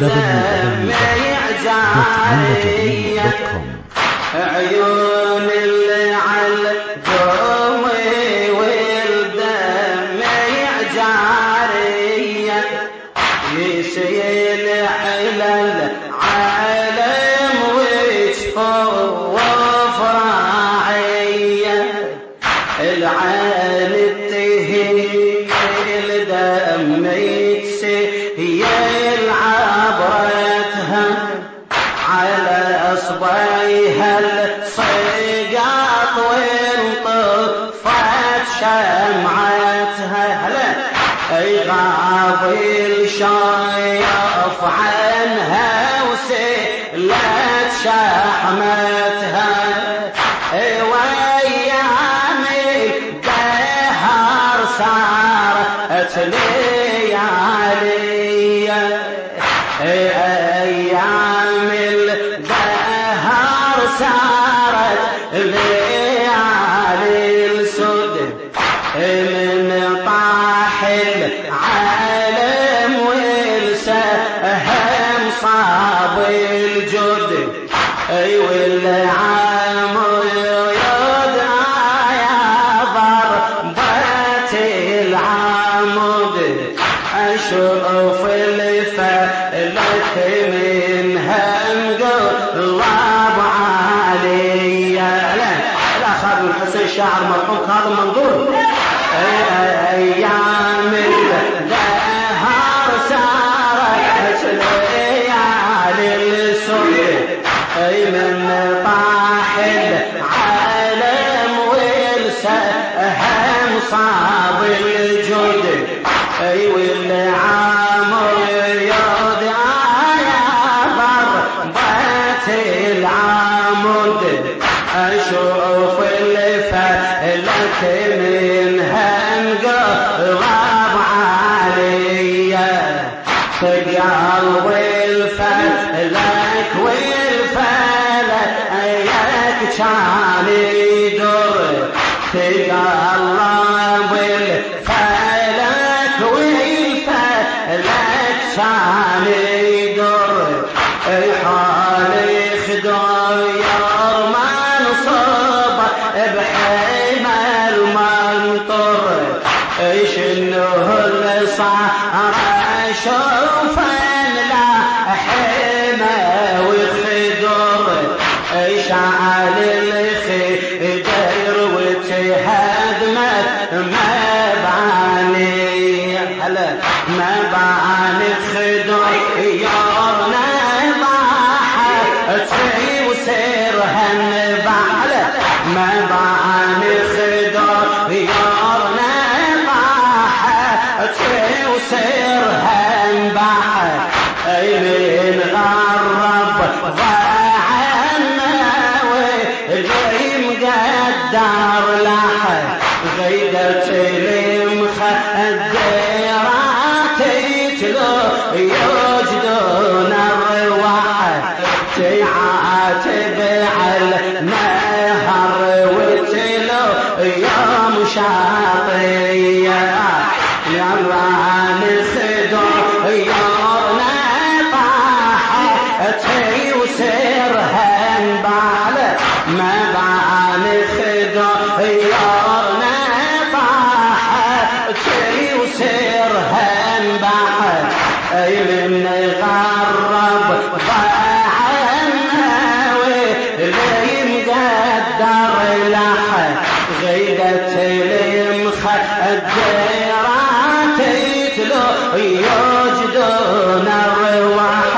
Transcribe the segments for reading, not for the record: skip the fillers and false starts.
الدم يعجارية عيون اللي على الدمي والدم يعجارية يسيل على العالم ويتفوف راعية العين التهيل الدم يتسيل عبرتها على أصبعها الصقاط وانطفت شمعتها أي غاضي الشيف عنها وسلت شحمتها وأيام الدهر صارت ليالية أيام الدهر صارت ليالي السد من طاح العالم والسهم صاب الجد والعام يدعى ضربة العمود أشوف الفلك منها انقلب عليا لا خالد الحسين شاعر مرحوم هذا منظور أيام الدهر صارت ليالي السود من طاح العالم والسهم صاب الجود والعام يدعى ضربة العمود أشوف الفلك منها انقلب عليا قلبي الفلك والفلك كان يدور تقلب الفلك والفلك كان يدور حالي خداير منصوب بحمى المنطر شنو اللي صار اشوف لا حمى وخدر شعل الخدر وتهدمت مباني مباني خدر يارنا ضاحت وسيرها النبعل مباني خدر يارنا ضاحت وسيرها انبعل من غرب ضاعنا واللي مقدر لحد غيدت المخدرات يتلو يوجدون الرواح تعاتب على النهر وتلو يوم شاطية يلا نخدر يارنا طاحت وسيرها انبعل ما بعد خدر يارنا طاحت وسيرها انبعل من غرب ضاعنا واللي مقدر لحد غيدت المخدرات يتلو يوجدون الرواح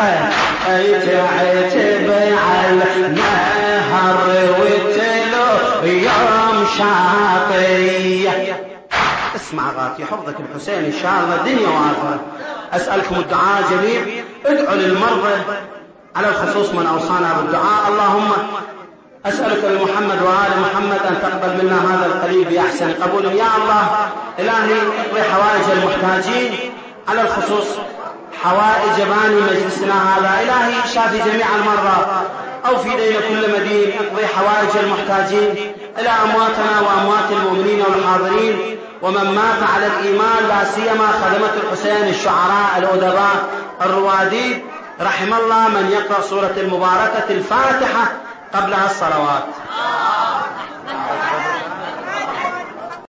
تعتب على النهر وتلو يوم شاطية اسمع غاتي حفظك الحسين ان شاء الله الدنيا واخره. اسألكم الدعاء جميع ادعوا للمرضى على الخصوص من اوصانا بالدعاء. اللهم أسألك بمحمد وآل محمد أن تقبل منا هذا القليل بأحسن قبول يا الله. إلهي اقضي حوائج المحتاجين على الخصوص حوائج باني مجلسنا هذا. إلهي شافي جميع المرضى أو في دين كل مدين. اقضي حوائج المحتاجين إلى أمواتنا وأموات المؤمنين والحاضرين ومن مات على الإيمان لا سيما خدمة الحسين الشعراء الأدباء الروادي رحم الله من يقرأ سورة المباركة الفاتحة قبلها الصلوات.